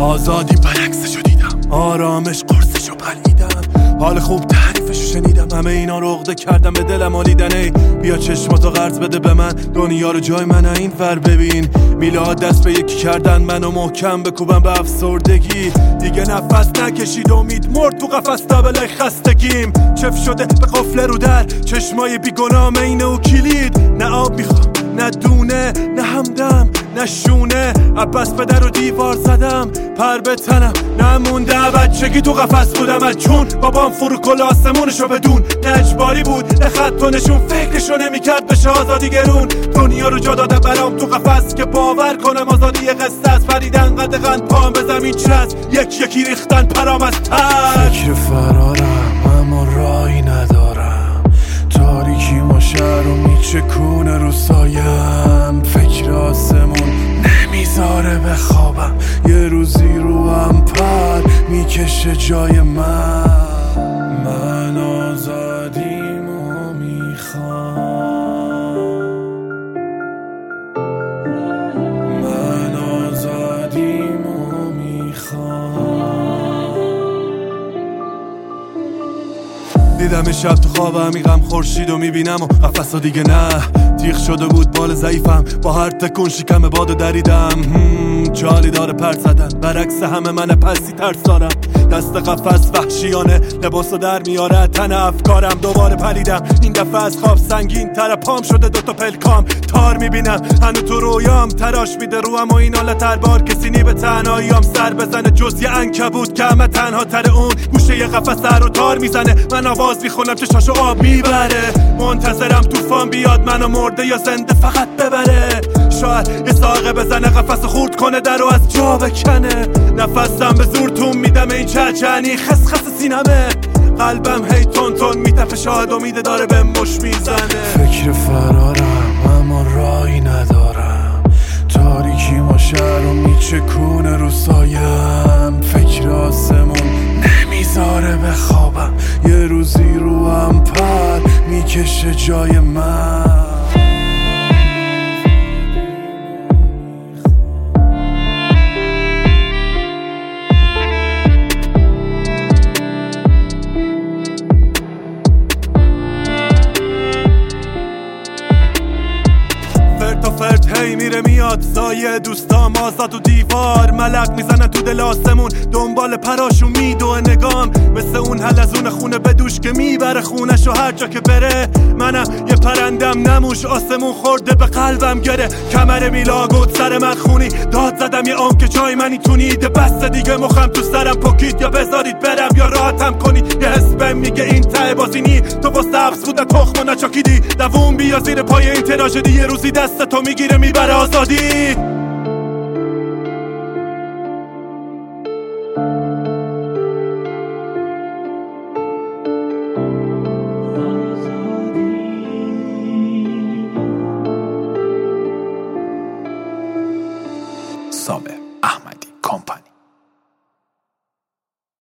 آزادی برعکسشو دیدم، آرامش قرصشو پلیدم، حال خوب تعریفشو شنیدم، همه اینا رو عقده کردم به دلم آلیدن. ای بیا چشماتو قرض بده به من، دنیا رو جای من این ور ببین. میلاد دست به یکی کردن منو محکم بکوبم به افسردگی. دیگه نفس نکشید امید مرد تو قفس تا بلای خستگیم. چف شده به قفل رو در چشمای بیگناه اینه و کلید. نه آب میخوام نه دونه نه همدم نه شونه، عباس به در و دیوار زدم پر به تنم نمونده. بچگی تو قفس بودم از چون بابام فرو کل آسمونشو بدون. نه اجباری بود نه خط و نشون، فکرشو نمیکرد بشه آزادی گرون. دنیا رو جا داده برام تو قفس که باور کنم آزادی یه قصه است. پریدن قدغن پام به زمین چسب، یکی ریختن پرام از ترس. فکر فرارم اما راهی ندارم، تاریکی ما شهر رو میچکونه رو سایم. فکر آسمون نمیذاره بخوابم، یه روزی رو هم پر میکشه جای من آزادیمو میخوام، من آزادیمو میخوام. دیدم شب تو خواب عمیقم خورشیدو میبینم و قفسو دیگه نه. تیغ شده بود بال ضعیفم، با هر تکون شکم بادو دریدم. جالی داره پرت زدن، برعکس همه من پسی ترس دارم. دست قفس وحشیانه لباسو در میاره تن افکارم. دوباره پریدم این دفعه از خواب سنگین تر پام شده دوتا پلکام. تار میبینم هنو تو رویام، تراش میده روام و این حالت هر بار کسی نی به تنهاییام سر بزنه جز یه عنکبوت که همه تنها تر اون. گوشه یه قفس سر رو تار میزنه، من آواز میخونم چشاشو آب میبره. منتظرم طوفان بیاد منو مرده یا زنده فقط ببره. شاید یه ساقه بزنه قفس خورد کنه در رو از جا بکنه. نفسم به زور تون میدم این چرچنی خس خس سینمه. قلبم هی تون تون میتفه، شاید امیده داره به مش میزنه. فکر فرارم اما راهی ندارم، تاریکی ما شهر رو میچکونه رو سایم. فکر آسمون نمیذاره بخوابم، یه روزی رو هم پر میکشه جای من. فرد هی میره میاد سایه دوستام آزاد و دیوار. ملق میزنن تو دل آسمون دنبال پراشون میدوه نگام. مثل اون حلزون خونه بدوش که میبره خونش و هر جا که بره. منم یه پرندم نموش، آسمون خورده به قلبم گره. کمر میلاگوت سر من خونی داد زدم یه آن که جای منی تونید. بس دیگه مخم تو سرم پکید، یا بذارید برم یا راحتم کنید. یه حسبم میگه این ته بازینی، تو با سبز بوده تخم و نچاکیدی. دووم بیا زیر پای این تراژدی، یه روزی دست تو میگیره میبره آزادی. صابر احمدی کمپانی.